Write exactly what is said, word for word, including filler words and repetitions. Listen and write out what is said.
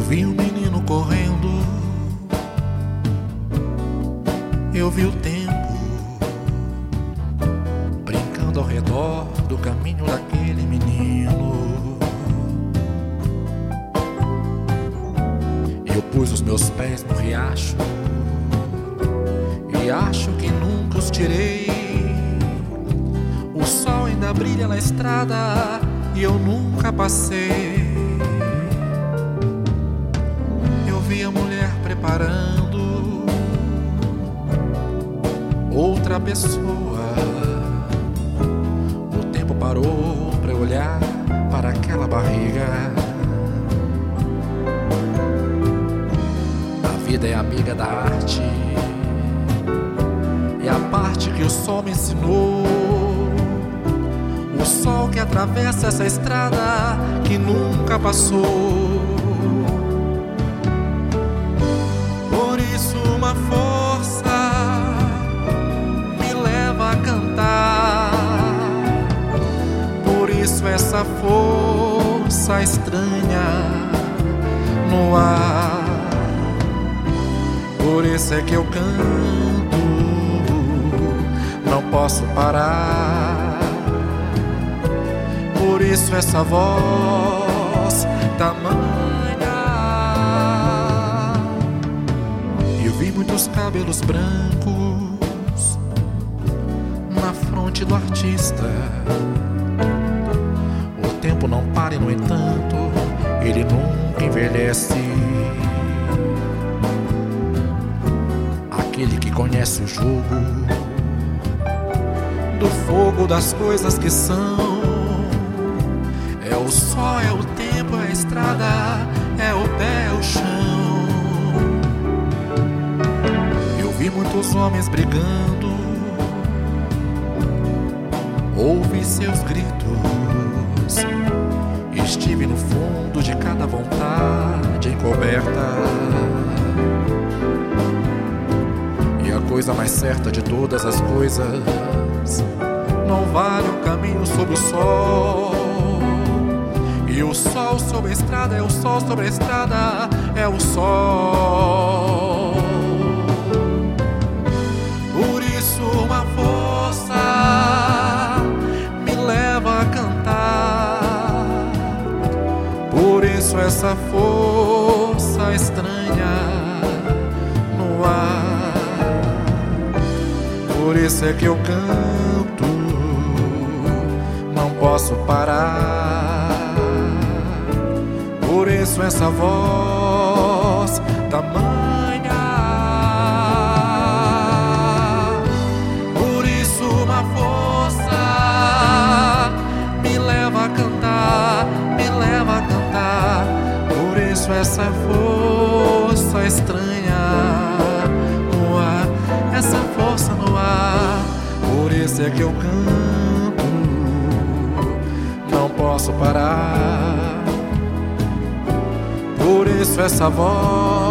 vi um menino correndo, eu vi o tempo brincando ao redor do caminho daquele menino. Eu pus os meus pés no riacho e acho que nunca os tirei. O sol ainda brilha na estrada e eu nunca passei. Eu vi a mulher preparando outra pessoa. O tempo parou pra eu olhar para aquela barriga. A vida é amiga da arte, é a parte que o sol me ensinou. O sol que atravessa essa estrada que nunca passou. Por isso uma força me leva a cantar. Por isso essa força estranha no ar. Por isso é que eu canto, não posso parar. Por isso essa voz tamanha. Eu vi muitos cabelos brancos na fronte do artista. O tempo não para e, no entanto, ele nunca envelhece. Aquele que conhece o jogo do fogo das coisas que são. É o sol, é o tempo, é a estrada, é o pé, é o chão. Eu vi muitos homens brigando, ouvi seus gritos. Estive no fundo de cada vontade encoberta. E a coisa mais certa de todas as coisas, não vale o caminho sobre o sol. E o sol sobre a estrada é o sol sobre a estrada, é o sol. Por isso uma força me leva a cantar. Por isso essa força estranha no ar. Por isso é que eu canto, não posso parar. Por isso essa voz tamanha. Por isso uma força me leva a cantar, me leva a cantar. Por isso essa força estranha no ar, essa força no ar. Por isso é que eu canto, não posso parar. Por isso essa voz